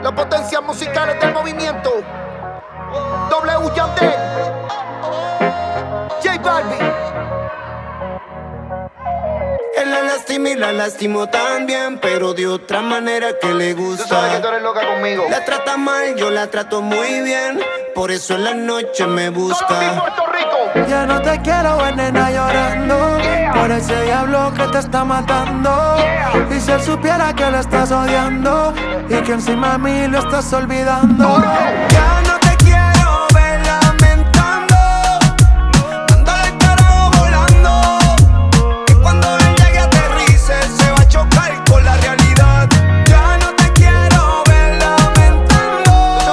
Las potencias musicales del movimiento. W Yandel, J Balvin. Él la lastima y la lastimó también, pero de otra manera que le gusta. Tú sabes que tú eres loca conmigo. La trata mal, yo la trato muy bien, por eso en la noche me busca. Todo mi Puerto Rico. Ya no te quiero ver, nena, llorando, por ese diablo que te está matando. Y si él supiera que lo estás odiando y que encima a mí lo estás olvidando. Ya no te quiero ver lamentando, mándale el carajo volando, que cuando él llegue aterrice se va a chocar con la realidad. Ya no te quiero ver lamentando,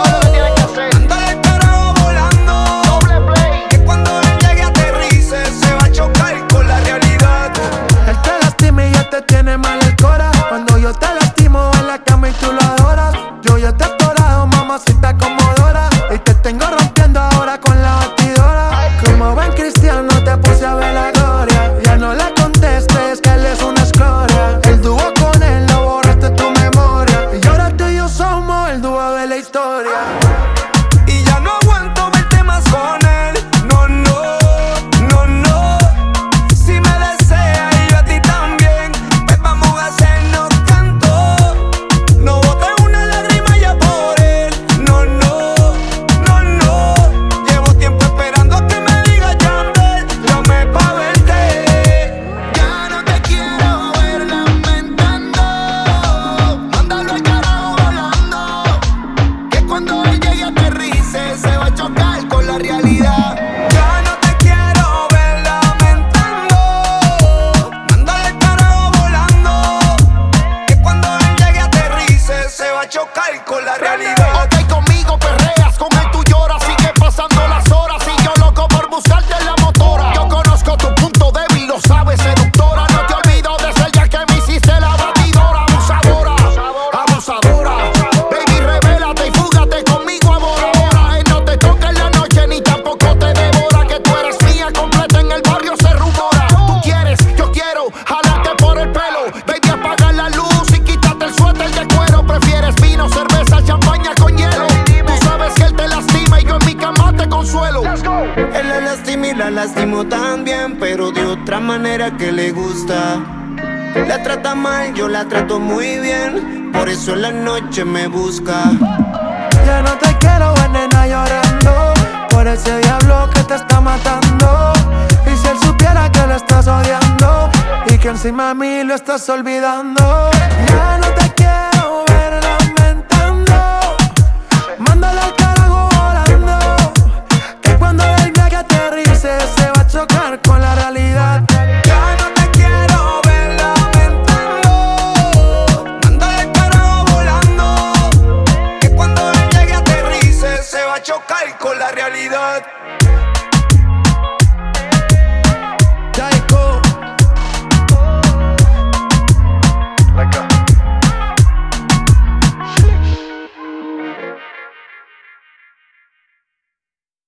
mándale el carajo volando, que cuando él llegue aterrice se va a chocar con la realidad. Él te lastima y ya te tiene mal el cora. Cuando yo te lastimo en la cama y tú lo adoras, yo ya te he atorado, mamacita como Dora, y te tengo rompiendo ahora con la batidora. Como buen cristiano te puse a ver la gloria. Ya no le contestes que él es una escoria. El dúo con él lo borraste tu memoria, y ahora tú y yo somos el dúo de la historia. Y ya no aguanto verte más con él. No, no, no, no. Si me desea y yo a ti también, pues vamos a hacernos canto. No boté una lágrima ya por él. No, no, no, no. Llevo tiempo esperando a que me digas Yandel, llame pa' verte. Ya no te quiero ver lamentando, mándalo al carajo volando, que cuando él llegue aterrice se va a chocar con la realidad. Ya no te quiero ver lamentando, mándale el carajo volando, que cuando él llegue aterrice se va a chocar con la realidad. Ok, conmigo perreas, con él tú lloras. Sigue pasando las horas y yo loco por buscarte en la motora. Yo conozco tu punto débil, lo sabes, seductora. No te olvido de ser ya que me hiciste la batidora. Abusadora, abusadora. Baby, revélate y fúgate conmigo ahora. Él no te toca en la noche ni tampoco te devora. Que tú eres mía completa en el barrio se rumora. Tú quieres, yo quiero jalarte por el pelo. Baby, apaga la luz y quítate el suéter de cuero. Prefieres vino, cerveza, champaña con hielo. Tú sabes que él te lastima y yo en mi cama te consuelo. Él la lastima y la lastimó también, pero de otra manera que le gusta. La trata mal, yo la trato muy bien, por eso en la noche me busca. Ya no te quiero ver, nena, llorando, por ese diablo que te está matando. Y si él supiera que lo estás odiando y que encima a mí lo estás olvidando. Ya no te quiero ver lamentando, mándale al carajo volando, que cuando él llegue aterrice se va a chocar con la